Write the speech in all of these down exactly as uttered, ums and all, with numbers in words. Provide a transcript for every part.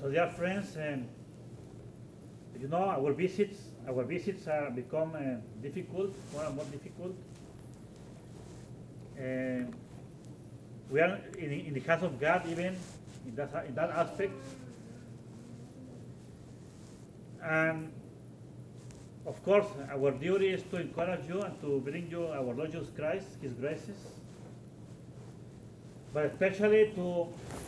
So dear friends, um, you know our visits, our visits are become uh, difficult, more and more difficult. Uh, we are in, in the hands of God, even in that in that aspect. And of course, our duty is to encourage you and to bring you our Lord Jesus Christ, His graces, but especially to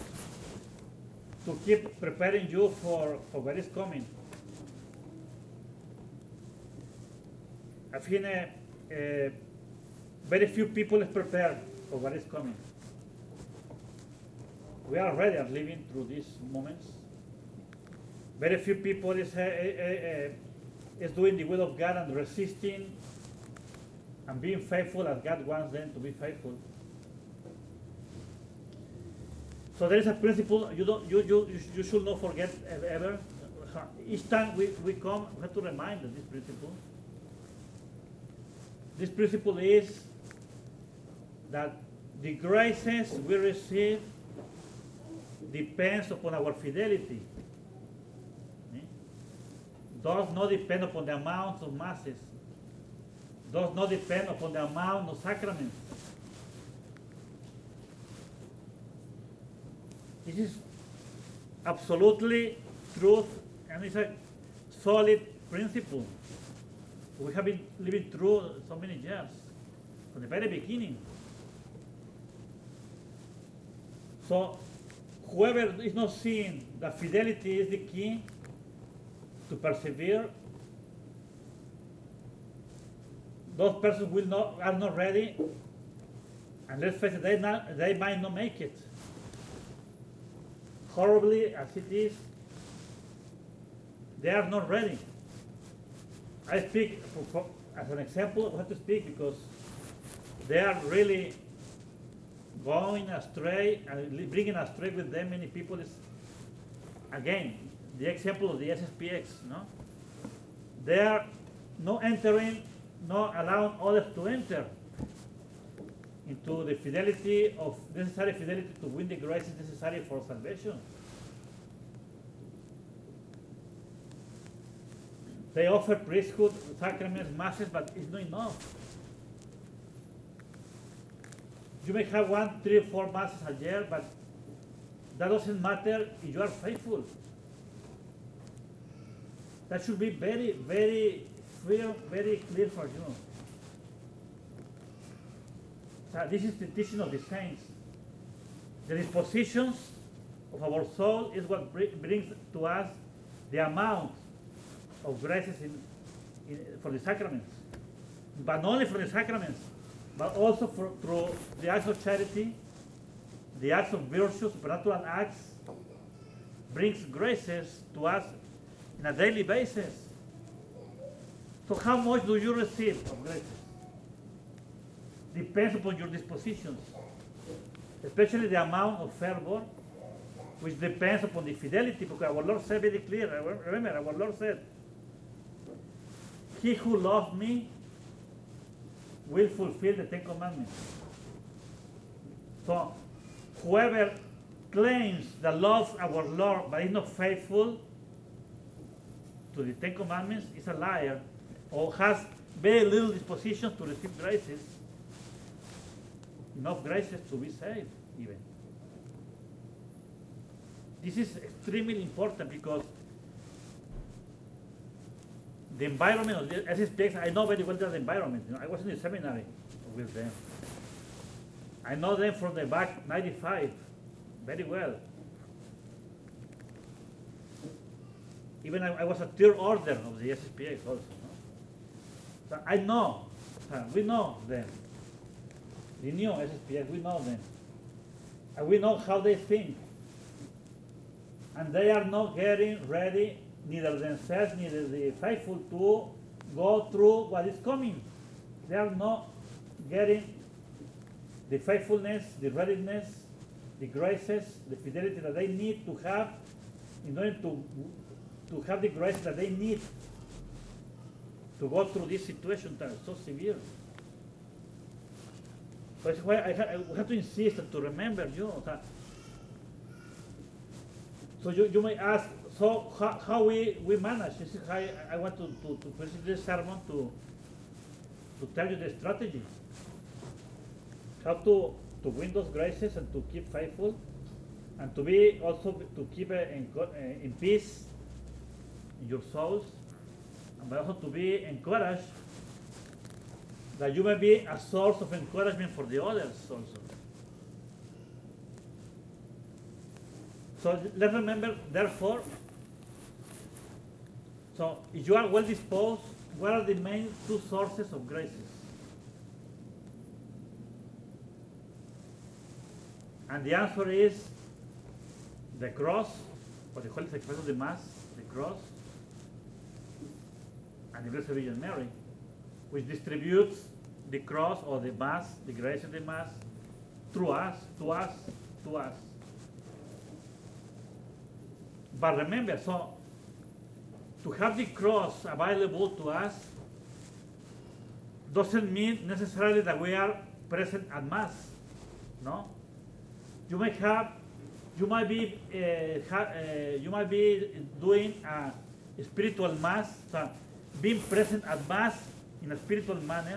to keep preparing you for, for what is coming. I think uh, uh, very few people is prepared for what is coming. We are already are living through these moments. Very few people is, uh, uh, uh, is doing the will of God and resisting and being faithful as God wants them to be faithful. So there is a principle you don't you you you should not forget ever. Each time we, we come, we have to remind of this principle. This principle is that the graces we receive depends upon our fidelity. Does not depend upon the amount of masses. Does not depend upon the amount of sacraments. This is absolutely truth, and it's a solid principle. We have been living through so many years, from the very beginning. So, whoever is not seeing that fidelity is the key to persevere, those persons will not are not ready, and let's face it, they not they might not make it. Horribly as it is, they are not ready. I speak for, for, as an example. I have to speak because they are really going astray and bringing astray with them many people. Is again the example of the S S P X. No, they are not entering, not allowing others to enter into the fidelity of necessary fidelity to win the grace necessary for salvation. They offer priesthood, sacraments, masses, but it's not enough. You may have one, three, or four masses a year, but that doesn't matter if you are faithful. That should be very, very clear, very clear for you. So this is the teaching of the saints. The dispositions of our soul is what brings to us the amount of graces in, in, for the sacraments. But not only for the sacraments, but also for, through the acts of charity, the acts of virtue, supernatural acts, brings graces to us on a daily basis. So how much do you receive of graces? Depends upon your dispositions, especially the amount of fervor, which depends upon the fidelity, because our Lord said very clear, remember, our Lord said, "He who loves me will fulfill the Ten Commandments." So, whoever claims that loves our Lord but is not faithful to the Ten Commandments is a liar, or has very little disposition to receive graces, enough graces to be saved even. This is extremely important because the environment of the S S P X, I know very well the environment. You know, I was in the seminary with them. I know them from the back ninety-five very well. Even I, I was a third order of the S S P X also. No? So I know, uh, we know them. The new S S P X, we know them. And we know how they think. And they are not getting ready, neither themselves, neither the faithful, to go through what is coming. They are not getting the faithfulness, the readiness, the graces, the fidelity that they need to have in order to, to have the grace that they need to go through this situation that is so severe. That's why I, ha I have to insist and to remember you. That So you, you may ask, so how, how we, we manage? This is how I, I want to, to, to present this sermon to, to tell you the strategy. How to, to win those graces and to keep faithful, and to be also to keep uh, in, uh, in peace in your souls, and but also to be encouraged, that you may be a source of encouragement for the others also. So let's remember, therefore, so if you are well disposed, what are the main two sources of graces? And the answer is the cross, or the Holy Sacrifice of the Mass, the cross, and the Blessed Virgin Mary, which distributes the cross or the Mass, the grace of the Mass, through us, to us, to us. But remember, so to have the cross available to us doesn't mean necessarily that we are present at Mass, no? You might have, you might be, uh, ha, uh, you might be doing a spiritual Mass, so being present at Mass in a spiritual manner,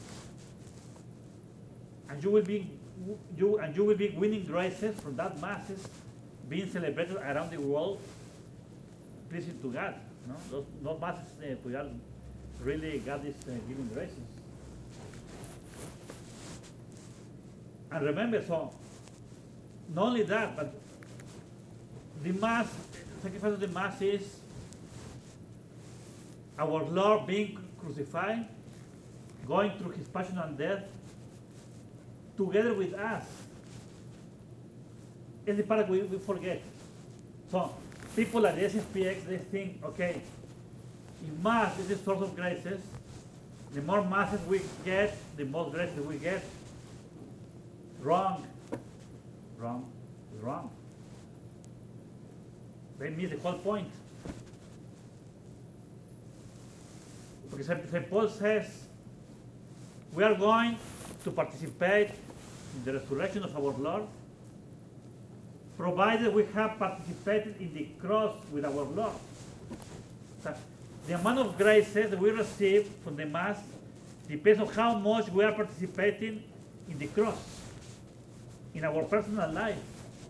and you will be, you and you will be winning graces from that Masses being celebrated around the world, pleasing to God. No, those, those Masses, uh, we are really God is uh, giving graces. And remember, so not only that, but the Mass, sacrifice of the Mass is our Lord being crucified, going through His passion and death, together with us. It's the part we, we forget. So people at the S S P X, they think, okay, if Mass is the source of graces, the more Masses we get, the more graces we get. Wrong. Wrong. Wrong. They miss the whole point. Because Saint Paul says, we are going to participate in the resurrection of our Lord, provided we have participated in the cross with our Lord. So the amount of graces that we receive from the Mass depends on how much we are participating in the cross, in our personal life.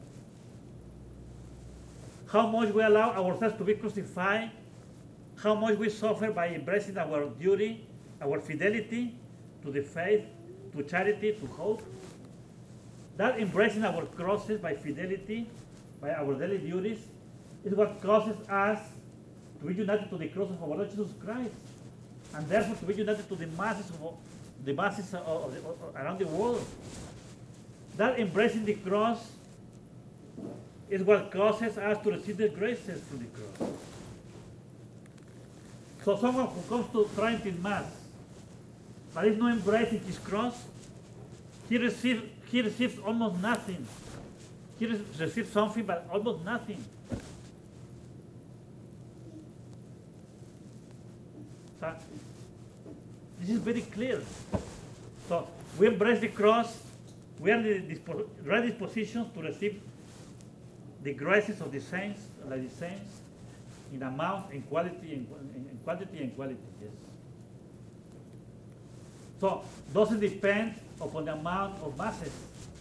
How much we allow ourselves to be crucified, how much we suffer by embracing our duty, our fidelity to the faith, to charity, to hope. That embracing our crosses by fidelity, by our daily duties, is what causes us to be united to the cross of our Lord Jesus Christ, and therefore to be united to the masses of the masses of, of the, of, around the world. That embracing the cross is what causes us to receive the graces from the cross. So someone who comes to Trinity Mass, but is not embracing his cross, he receives he receives almost nothing. He re receives something, but almost nothing. So this is very clear. So we embrace the cross. We are in the dispo right disposition to receive the graces of the saints, like the saints, in amount, in quality, in, in, in quantity and quality. Yes. So doesn't depend upon the amount of masses.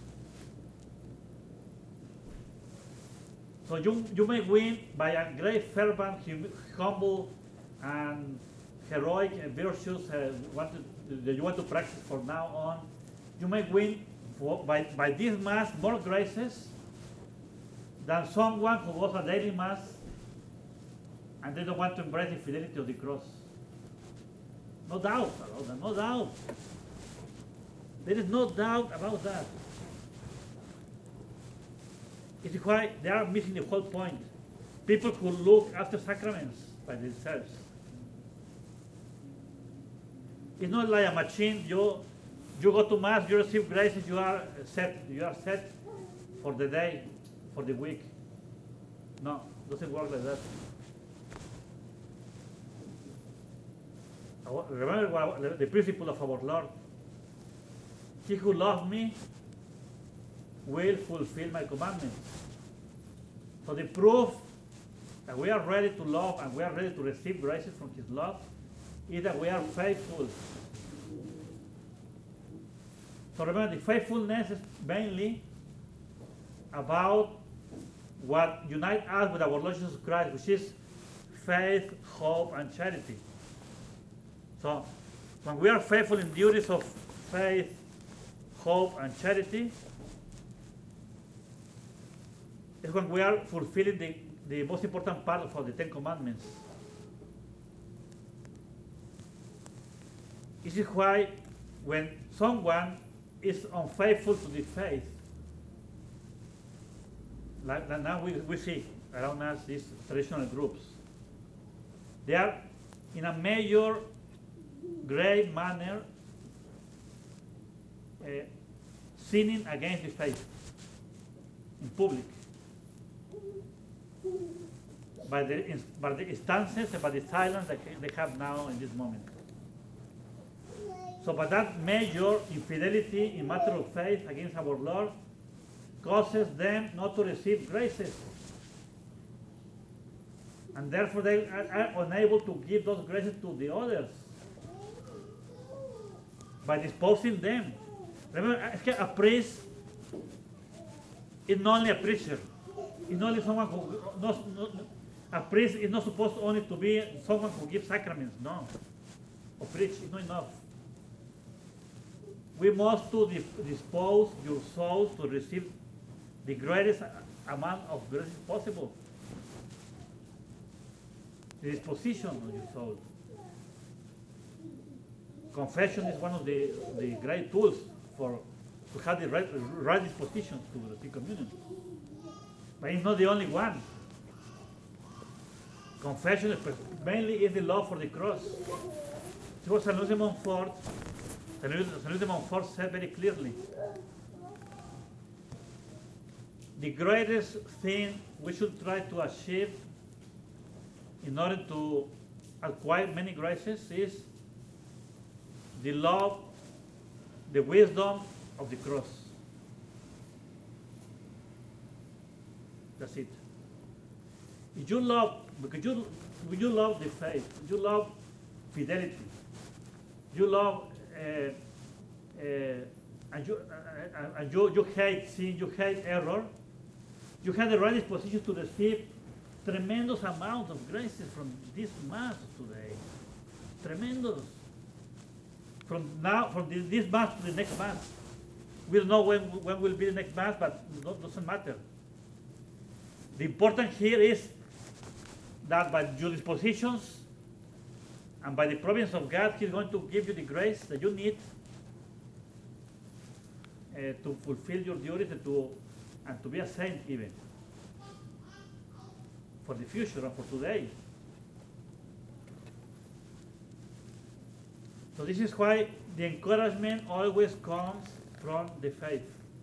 So you you may win by a great fervent, humble, and heroic and virtues uh, want to, that you want to practice from now on. You may win for, by by this Mass more graces than someone who goes a daily Mass and they don't want to embrace the fidelity of the cross. No doubt about that, no doubt. There is no doubt about that. It is why they are missing the whole point. People who look after sacraments by themselves. It's not like a machine. You, you go to Mass, you receive graces, you are set. You are set for the day, for the week. No, it doesn't work like that. Remember what, the principle of our Lord. He who loves me will fulfill my commandments. So the proof that we are ready to love and we are ready to receive graces from His love is that we are faithful. So remember, the faithfulness is mainly about what unites us with our Lord Jesus Christ, which is faith, hope, and charity. So when we are faithful in duties of faith, hope, and charity, is when we are fulfilling the, the most important part of the Ten Commandments. This is why when someone is unfaithful to the faith, like, like now we, we see around us these traditional groups, they are in a major, grave manner uh, sinning against the faith in public by the, by the stances and by the silence that they have now in this moment. So by that major infidelity in matter of faith against our Lord causes them not to receive graces. And therefore they are, are unable to give those graces to the others by disposing them. Remember, a priest is not only a preacher. It's not only someone who, not, not, a priest is not supposed only to be someone who gives sacraments, no. Or preach is not enough. We must to dispose your souls to receive the greatest amount of grace possible. The disposition of your soul. Confession is one of the, the great tools for to have the right, right disposition to receive communion. But it's not the only one. Confession mainly is the love for the cross. It was Saint Louis de Montfort. Saint Louis de Montfort said very clearly, the greatest thing we should try to achieve in order to acquire many graces is the love, the wisdom of the cross. That's it. If you love, because you, you love the faith, you love fidelity, you love, uh, uh, and, you, uh, and you, you hate sin, you hate error, you have the right disposition to receive tremendous amounts of graces from this Mass today. Tremendous. From now, from this Mass to the next Mass. We don't know when, when will be the next Mass, but it doesn't matter. The important here is that by your dispositions and by the providence of God, He's going to give you the grace that you need uh, to fulfill your duties and to, and to be a saint even. For the future and for today. So this is why the encouragement always comes from the faith.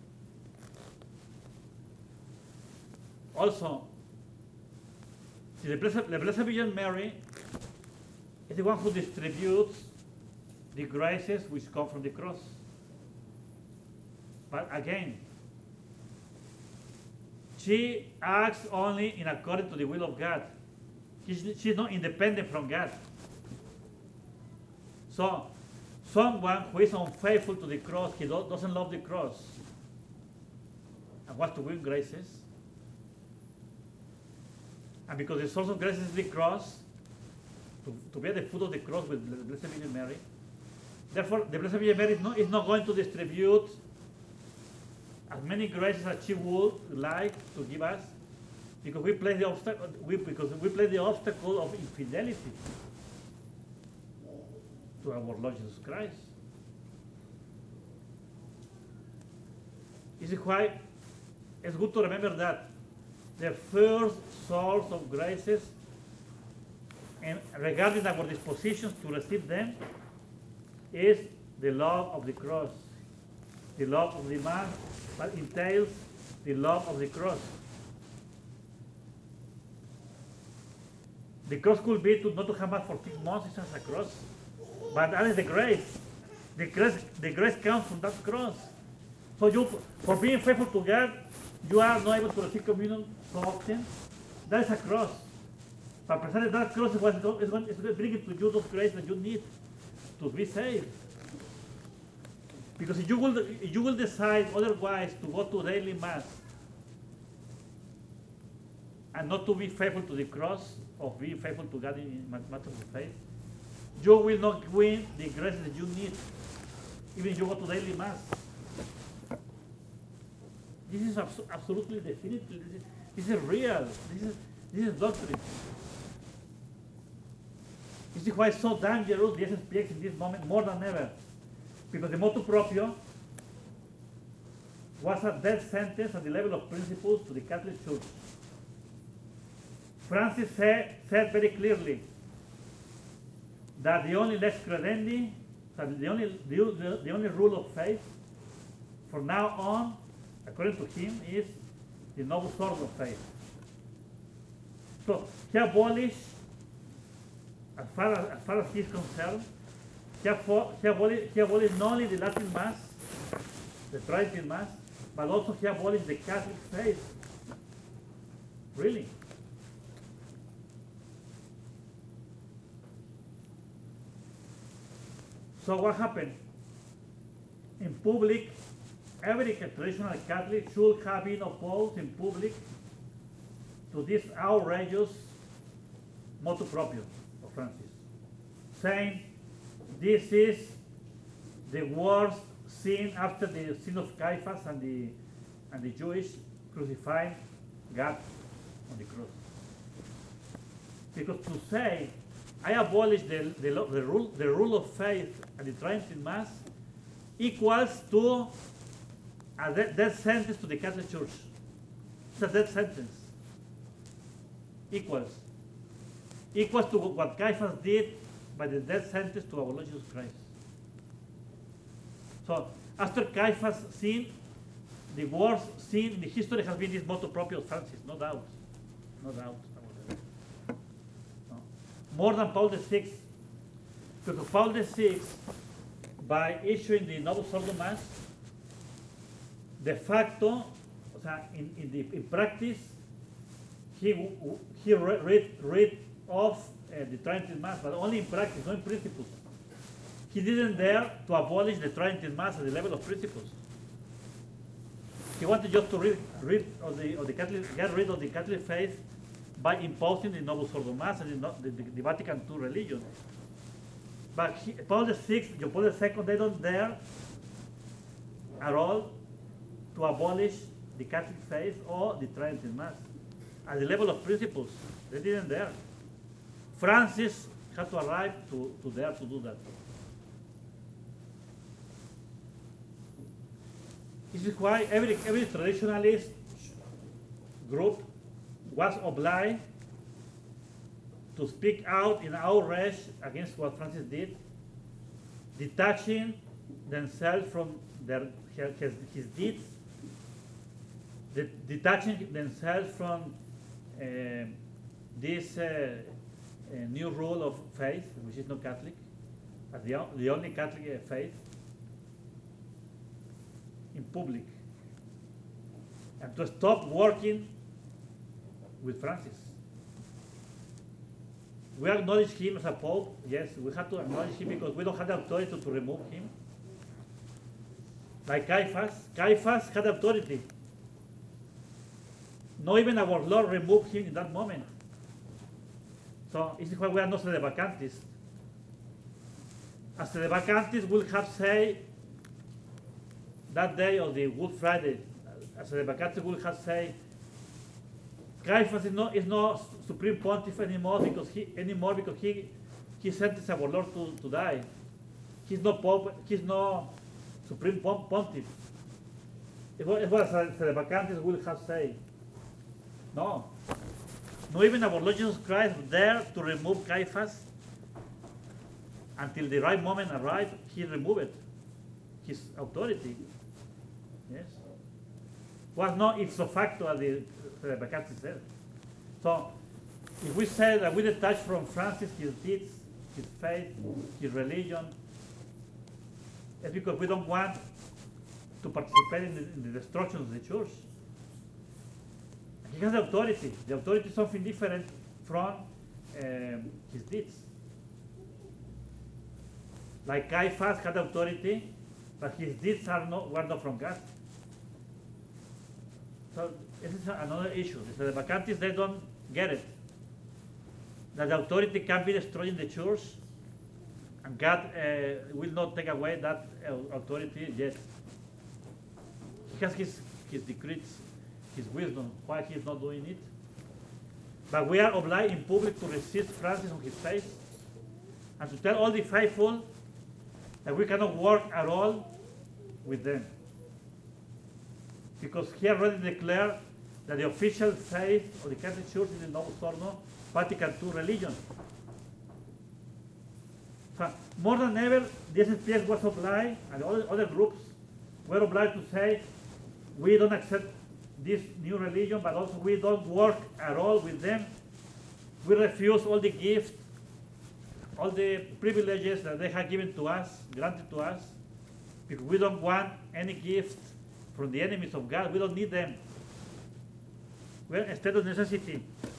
Also, the Blessed, the Blessed Virgin Mary is the one who distributes the graces which come from the cross. But again, she acts only in accordance to the will of God. She's, she's not independent from God. So, someone who is unfaithful to the cross, he do, doesn't love the cross, and wants to win graces, and because the source of grace is the cross, to, to be at the foot of the cross with the Blessed Virgin Mary, therefore the Blessed Virgin Mary is not, is not going to distribute as many graces as she would like to give us, because we play the obstacle. We, because we play the obstacle of infidelity to our Lord Jesus Christ. This is why it's good to remember that the first source of graces, and regarding our dispositions to receive them, is the love of the cross, the love of the Mass, but entails the love of the cross. The cross could be to not to have Mass for six months, it's just a cross. But that is the grace. The grace, the grace comes from that cross. So you, for being faithful to God, you are not able to receive communion so often, that is a cross. But precisely that cross is what is going, is going, is going to bring it to you those grace that you need to be saved. Because if you will, if you will decide otherwise to go to daily mass and not to be faithful to the cross, or be faithful to God in matters of faith, you will not win the grace that you need, even if you go to daily mass. This is abso absolutely definitive. This is, this is real. This is, this is doctrine. This is why it's so dangerous, the S S P X in this moment, more than ever. Because the motu proprio was a death sentence at the level of principles to the Catholic Church. Francis said, said very clearly that the only lex credendi, that the only, the, the, the only rule of faith from now on, according to him, is the novus ordo faith. So he abolished, as far as, as far as he is concerned, he, he, abolished, he abolished not only the Latin Mass, the Tridentine Mass, but also he abolished the Catholic faith. Really. So what happened? In public, every traditional Catholic should have been opposed in public to this outrageous motu proprio of Francis, saying this is the worst sin after the sin of Caiaphas and the and the Jewish crucifying God on the cross. Because to say I abolish the, the, the, rule, the rule of faith at the Tridentine Mass equals to a death sentence to the Catholic Church. It's a death sentence. Equals. Equals to what Caiaphas did by the death sentence to our Lord Jesus Christ. So, after Caiaphas' sin, the worst sin in the history has been this motu proprio of Francis, no doubt. No doubt. No. More than Paul the Sixth. Because Paul the Sixth, by issuing the Novus Ordo Mass, de facto, o sea, in, in, the, in practice, he, he read, read off uh, the Tridentine Mass, but only in practice, not in principles. He didn't dare to abolish the Tridentine Mass at the level of principles. He wanted just to read, read of the, of the Catholic, get rid of the Catholic faith by imposing the Novus Ordo Mass and the, the, the Vatican two religion. But he, Paul the Sixth, John Paul the Second, they don't dare at all to abolish the Catholic faith or the Tridentine Mass at the level of principles. They didn't dare. Francis had to arrive to, to dare to do that. This is why every, every traditionalist group was obliged to speak out in outrage against what Francis did, detaching themselves from their, his, his deeds, de detaching themselves from uh, this uh, uh, new rule of faith, which is not Catholic, as the, the only Catholic uh, faith, in public, and to stop working with Francis. We acknowledge him as a pope, yes, we have to acknowledge him because we don't have the authority to, to remove him. Like Caiaphas, Caiaphas had authority. Not even our Lord removed him in that moment. So this is why we are not sedevacantists. As sedevacantists will have said that day of the Good Friday, as sedevacantists will have said, Caiaphas is not, is not supreme pontiff anymore because he anymore because he he sentenced our Lord to, to die. He's not pope. He's not supreme pontiff. It's what, it's what sedevacantists will have said. No, not even our Lord Jesus Christ dared to remove Caiaphas until the right moment arrived. He removed his authority. Yes, was not ipso facto as the sedevacantists said. So, if we say that we detach from Francis his deeds, his faith, his religion, it's because we don't want to participate in the, in the destruction of the church. he has the authority. The authority is something different from um, his deeds. Like Caiaphas had authority, but his deeds are not, were not from God. So this is another issue. So the Vacantists, they don't get it. That the authority can be destroyed in the church, and God uh, will not take away that uh, authority yet. He has his, his decrees, his wisdom, why he is not doing it. But we are obliged in public to resist Francis on his face, and to tell all the faithful that we cannot work at all with them. Because he already declared that the official faith of the Catholic Church is the Novus Ordo Vatican two religion. So more than ever, the S S P X was obliged, and other, other groups were obliged to say, we don't accept this new religion, but also we don't work at all with them. We refuse all the gifts, all the privileges that they have given to us, granted to us, because we don't want any gifts from the enemies of God. We don't need them. We're in a state of necessity.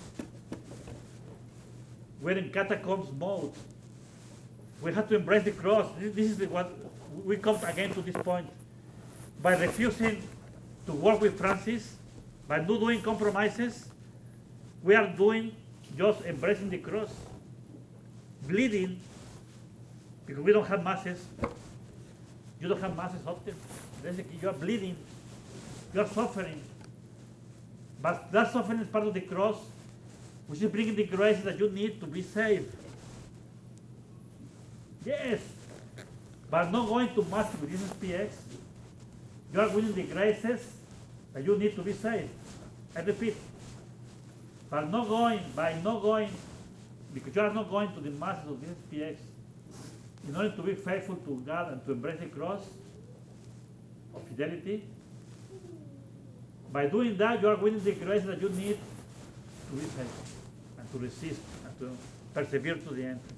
We're in catacombs mode. We have to embrace the cross. This, this is the, what we come again to this point. By refusing to work with Francis, by not doing compromises, we are doing just embracing the cross, bleeding, because we don't have masses. You don't have masses often. You are bleeding. You are suffering. But that suffering is part of the cross, which is bringing the grace that you need to be saved. Yes, but not going to mass with this S P X. You are winning the graces that you need to be saved. I repeat, but not going, by not going, because you are not going to the masses of this S P X, in order to be faithful to God and to embrace the cross of fidelity. By doing that, you are winning the grace that you need to be faithful and to resist and to persevere to the end.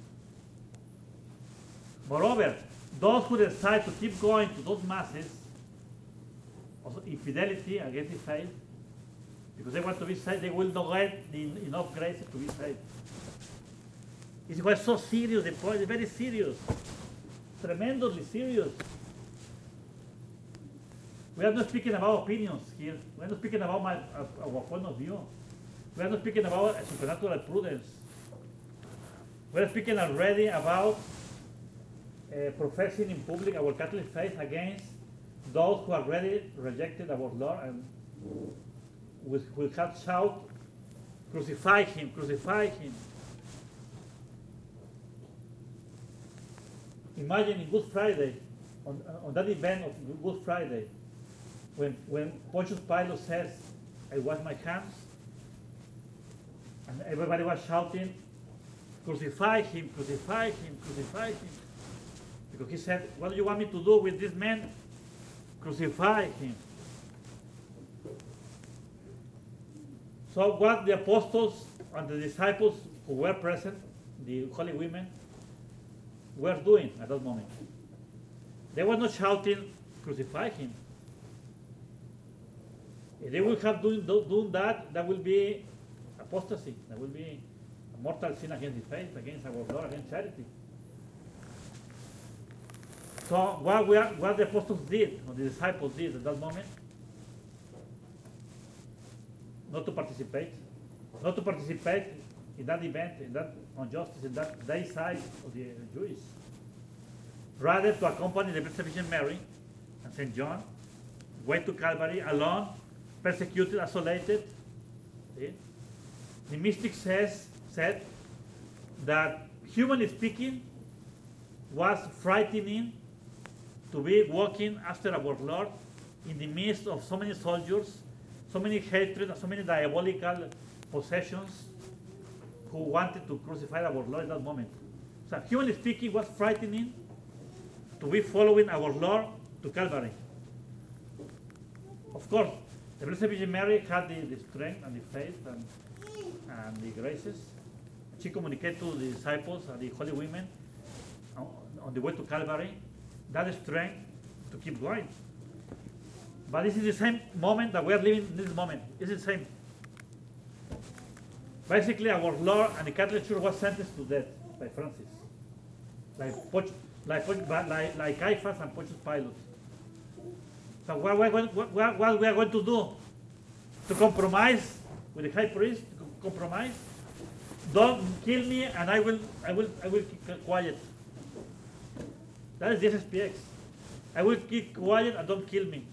Moreover, those who decide to keep going to those masses of infidelity against the faith, because they want to be saved, they will not get the, enough grace to be saved. It was so serious, the point is very serious, tremendously serious. We are not speaking about opinions here. We are not speaking about my, uh, our point of view. We are not speaking about a supernatural prudence. We are speaking already about uh, professing in public our Catholic faith against those who already rejected our Lord and will, will have shout, crucify him, crucify him. Imagine in Good Friday, on, on that event of Good Friday, when, when Pontius Pilate says, I wash my hands, and everybody was shouting, crucify him, crucify him, crucify him. Because he said, what do you want me to do with this man? Crucify him. So what the apostles and the disciples who were present, the holy women, were doing at that moment? They were not shouting, crucify him. If they will have doing, do, doing that, that will be apostasy. That will be a mortal sin against the faith, against our Lord, against charity. So what, we are, what the apostles did, or the disciples did at that moment, not to participate, not to participate in that event, in that injustice, in that day side of the Jews. Rather to accompany the Blessed Virgin Mary and Saint John, went to Calvary alone, persecuted, isolated. See? The mystic says, said that, humanly speaking, was frightening to be walking after our Lord in the midst of so many soldiers, so many hatred, so many diabolical possessions who wanted to crucify our Lord at that moment. So, humanly speaking, was frightening to be following our Lord to Calvary. Of course, the Blessed Virgin Mary had the, the strength and the faith and, and the graces. She communicated to the disciples and the holy women on, on the way to Calvary that strength to keep going. But this is the same moment that we are living in this moment. It's the same. Basically, our Lord and the Catholic Church was sentenced to death by Francis, like Poch, like, like, like Caiaphas and Pontius Pilate. So what, what, what, what, what we are going to do? To compromise with the high priest? To compromise? Don't kill me, and I will, I will, I will keep quiet. That is the S S P X. I will keep quiet and don't kill me.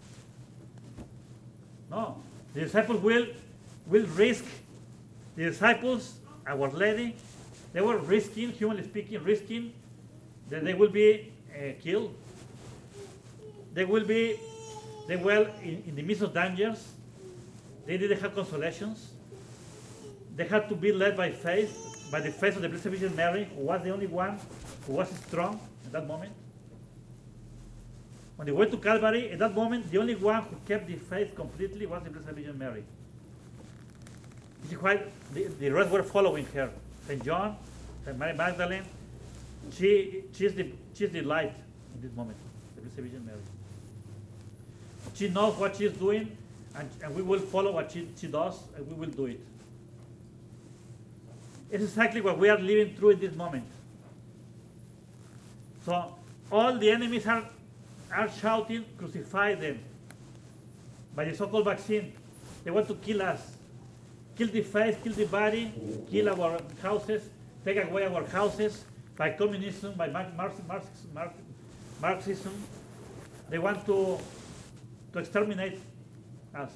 No, the disciples will, will risk. The disciples, Our Lady, they were risking, humanly speaking, risking that they will be uh, killed. They will be, they were in, in the midst of dangers. They didn't have consolations. They had to be led by faith, by the faith of the Blessed Virgin Mary, who was the only one who was strong at that moment. When they went to Calvary, at that moment, the only one who kept the faith completely was the Blessed Virgin Mary. This is why the, the rest were following her. Saint John, Saint Mary Magdalene, she, she, is the, she is the light in this moment, the Blessed Virgin Mary. She knows what she is doing, and, and we will follow what she, she does, and we will do it. It's exactly what we are living through in this moment. So all the enemies are, are shouting, crucify them, by the so-called vaccine. They want to kill us. Kill the faith, kill the body, kill our houses, take away our houses by communism, by Marx, Marx, Marx, Marx, Marxism. They want to, to exterminate us.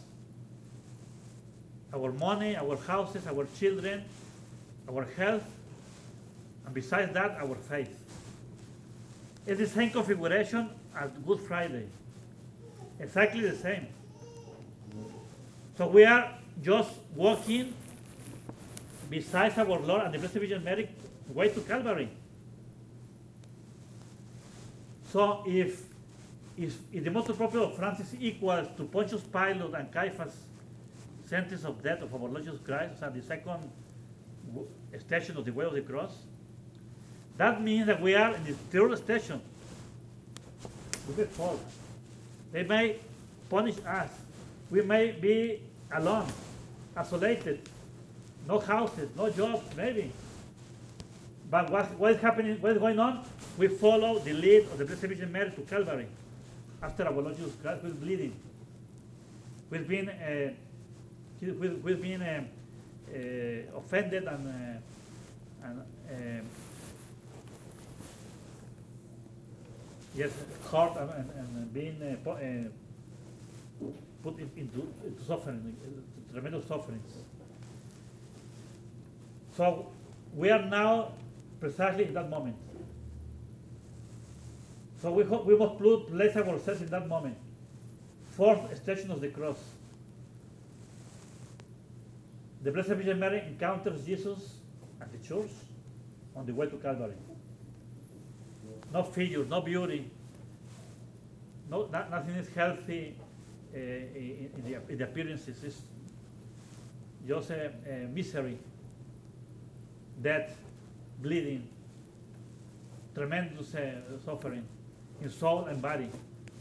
Our money, our houses, our children, our health, and besides that, our faith. It's the same configuration as Good Friday. Exactly the same. So we are just walking beside our Lord and the Blessed Virgin Mary way to Calvary. So if, if, if the motto proprio of Francis equals to Pontius Pilate and Caiaphas' sentence of death of our Lord Jesus Christ, so the second station of the way of the cross, that means that we are in the third station. We will fall. They may punish us. We may be alone, isolated, no houses, no jobs, maybe. But what, what is happening, what is going on? We follow the lead of the Blessed Virgin Mary to Calvary. After our Lord Jesus Christ, who is bleeding. We've been, uh, we've, we've been uh, uh, offended and, uh, and uh, yes, hurt and, and, and being uh, uh, put into, into suffering, into tremendous sufferings. So we are now precisely in that moment. So we, hope we must place ourselves in that moment. Fourth station of the cross. The Blessed Virgin Mary encounters Jesus at the church on the way to Calvary. No figure, no beauty, no, not, nothing is healthy uh, in, in, the, in the appearances. It's just a, a misery, death, bleeding, tremendous uh, suffering in soul and body.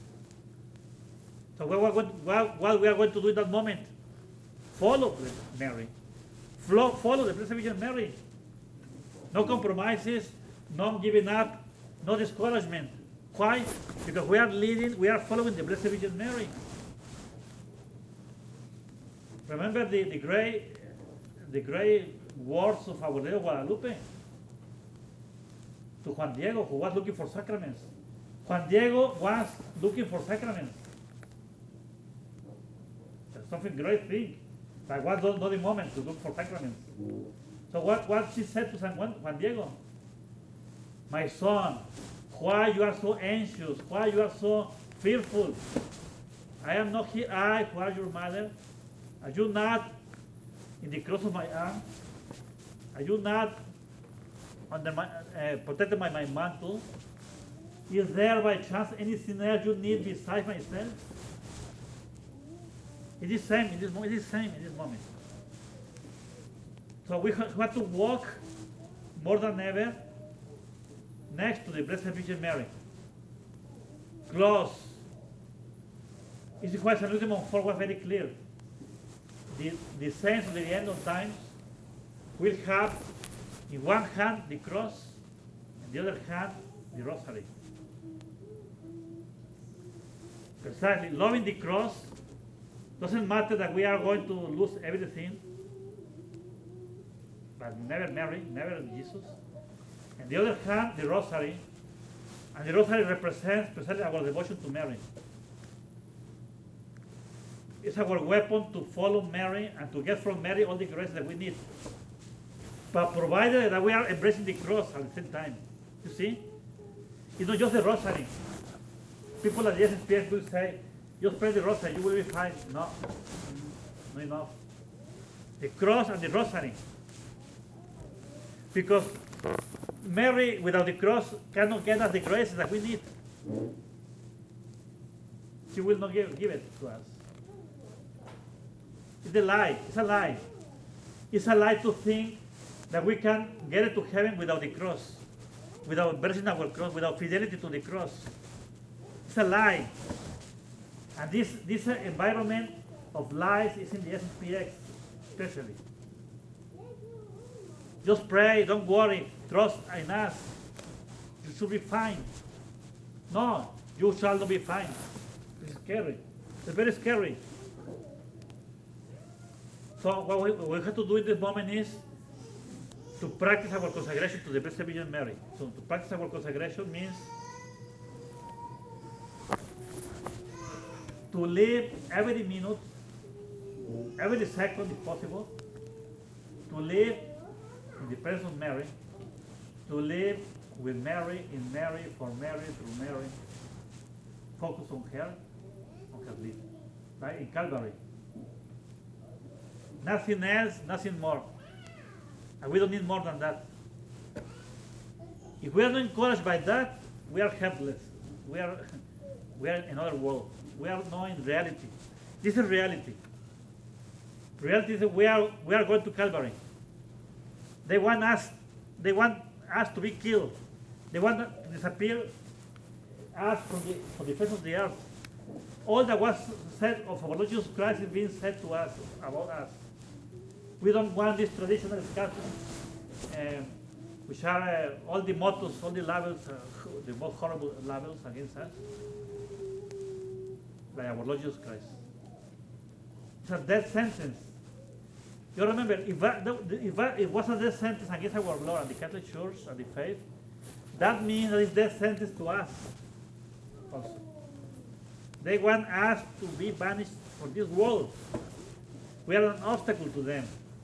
So what, what, what, what we are going to do in that moment? Follow Mary. Follow, follow the Blessed Virgin Mary. No compromises, no giving up, no discouragement. Why? Because we are leading, we are following the Blessed Virgin Mary. Remember the, the great the great words of Our Lady of Guadalupe to Juan Diego, who was looking for sacraments. Juan Diego was looking for sacraments. That's something great thing. But was not the moment to look for sacraments. So what, what she said to San Juan, Juan Diego? My son, why you are so anxious? Why you are so fearful? I am not here. I, who are your mother? Are you not in the cross of my arm? Are you not under my, uh, protected by my mantle? Is there by chance anything else you need besides myself? It is same in this moment. It is same in this moment. So we have to walk more than ever next to the Blessed Virgin Mary. Close. This is why Saint Louis de Montfort was very clear. The, the saints of the end of times will have in one hand the cross, in the other hand the rosary. Precisely, loving the cross doesn't matter that we are going to lose everything, but never Mary, never Jesus. And the other hand, the rosary, and the rosary represents precisely our devotion to Mary. It's our weapon to follow Mary and to get from Mary all the grace that we need, but provided that we are embracing the cross at the same time. You see? It's not just the rosary. People at the S S P X will say, just pray the rosary, you will be fine. No, not enough. The cross and the rosary. Because Mary, without the cross, cannot get us the grace that we need. She will not give, give it to us. It's a lie. It's a lie. It's a lie to think that we can get it to heaven without the cross, without embracing our cross, without fidelity to the cross. It's a lie. And this, this uh, environment of lies is in the S S P X, especially. Just pray, don't worry, trust in us. You should be fine. No, you shall not be fine. It's scary. It's very scary. So what we, what we have to do in this moment is to practice our consecration to the Blessed Virgin Mary. So to practice our consecration means to live every minute, every second if possible, to live in the presence of Mary, to live with Mary, in Mary, for Mary, through Mary, focus on her, on her life, right? In Calvary. Nothing else, nothing more. And we don't need more than that. If we are not encouraged by that, we are helpless. We are, we are in another world. We are not in reality. This is reality. Reality is that we are, we are going to Calvary. They want us, they want us to be killed. They want to disappear us from the, from the face of the earth. All that was said of our Lord Jesus Christ is being said to us, about us. We don't want these traditional sculptures, uh, which are uh, all the mottos, all the labels, uh, the most horrible labels against us, by our Lord Jesus Christ. It's a death sentence. You remember, if, that, if that, it was a death sentence against our Lord and the Catholic Church and the faith, that means that it's death sentence to us also. They want us to be banished from this world. We are an obstacle to them.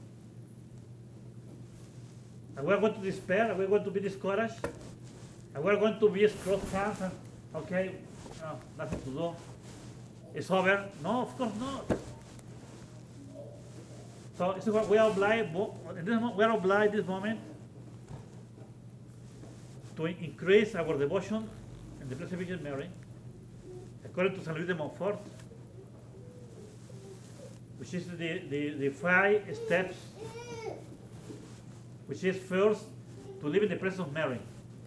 And we are going to despair, and we are going to be discouraged, and we are going to be cross hands and, okay, no, nothing to do. It's over. No, of course not. So this is what we are obliged, in this moment, we are obliged this moment to increase our devotion in the Blessed Virgin Mary, according to Saint Louis de Montfort, which is the, the, the five steps, which is first, to live in the presence of Mary.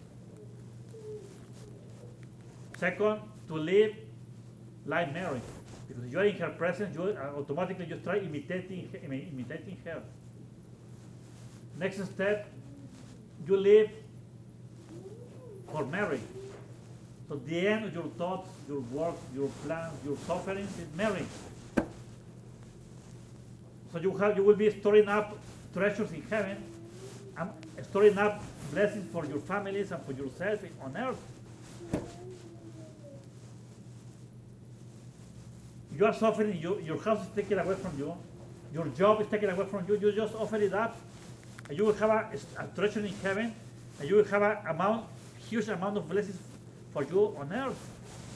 Second, to live like Mary. Because you are in her presence, you are automatically just try imitating, imitating her. Next step, you live for Mary. So the end of your thoughts, your work, your plans, your sufferings is Mary. So you have, you will be storing up treasures in heaven and storing up blessings for your families and for yourself on earth. You are suffering, you, your house is taken away from you, your job is taken away from you, you just offer it up, and you will have a, a treasure in heaven, and you will have a amount, huge amount of blessings for you on earth.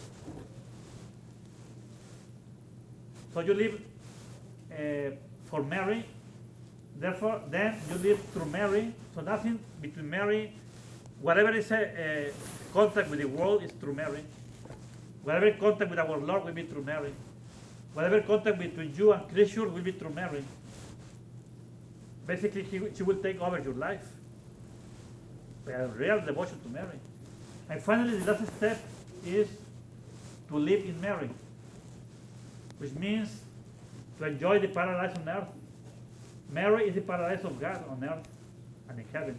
So you live uh, for Mary, therefore then you live through Mary, so nothing between Mary, whatever is a, a contact with the world is through Mary, whatever contact with our Lord will be through Mary. Whatever contact between you and creatures will be through Mary. Basically, he, she will take over your life. By a real devotion to Mary. And finally, the last step is to live in Mary, which means to enjoy the paradise on earth, Mary is the paradise of God on earth and in heaven.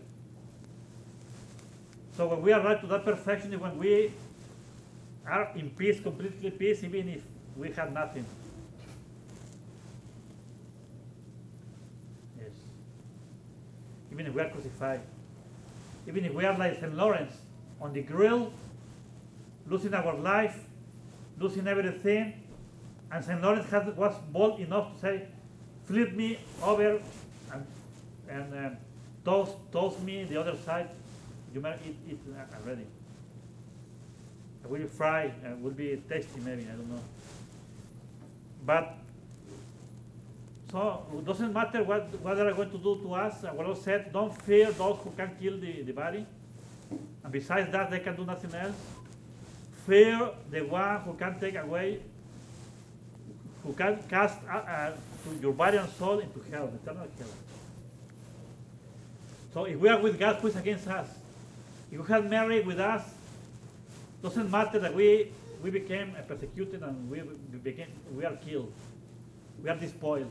So when we arrive to that perfection is when we are in peace, completely peace, even if we have nothing. Yes. Even if we are crucified. Even if we are like Saint Lawrence on the grill, losing our life, losing everything, and Saint Lawrence has, was bold enough to say, flip me over and, and um, toss, toss me the other side. You might eat it already. It will be fried and will be tasty maybe, I don't know. But so it doesn't matter what, what they are going to do to us. Our Lord said, don't fear those who can kill the, the body. And besides that, they can do nothing else. Fear the one who can take away, who can cast uh, uh, your body and soul into hell, eternal hell. So if we are with God, who is against us? If we have Mary with us, doesn't matter that we we became persecuted and we we became we are killed, we are despoiled.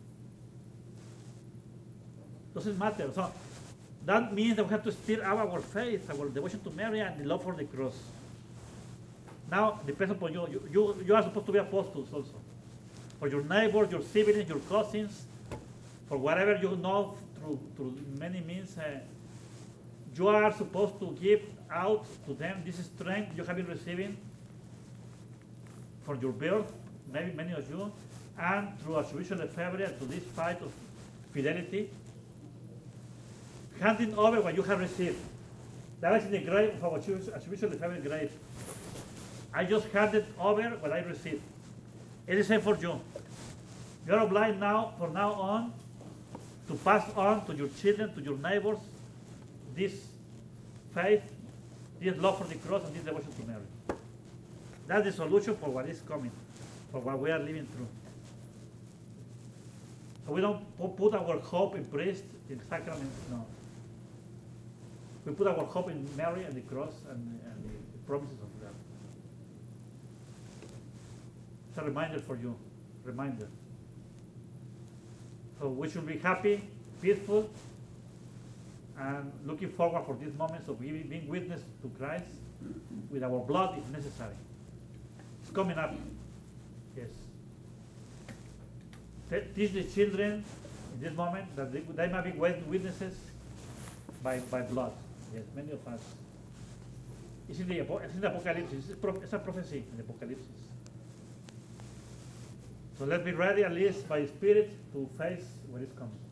Doesn't matter. So that means that we have to stir up our faith, our devotion to Mary, and the love for the cross. Now depends upon you. You you, you are supposed to be apostles also, for your neighbors, your siblings, your cousins, for whatever you know through through many means. Uh, You are supposed to give out to them this strength you have been receiving from your birth, maybe many of you, and through Archbishop Lefebvre to this fight of fidelity, handing over what you have received. That is in the grave of our Archbishop Lefebvre's grave. I just handed over what I received. It is the same for you. You are obliged now, from now on, to pass on to your children, to your neighbors, this faith, this love for the cross, and this devotion to Mary. That's the solution for what is coming, for what we are living through. So we don't put our hope in priests, in sacraments, no. We put our hope in Mary and the cross and, and the promises of God. It's a reminder for you, reminder. So we should be happy, peaceful, and looking forward for these moments of giving, being witness to Christ with our blood if necessary. It's coming up. Yes. Teach the children in this moment that they, they might be witnesses by, by blood. Yes, many of us. It's in the, it's in the Apocalypse. It's a prophecy in the Apocalypse. So let's be ready, at least by Spirit, to face what is coming.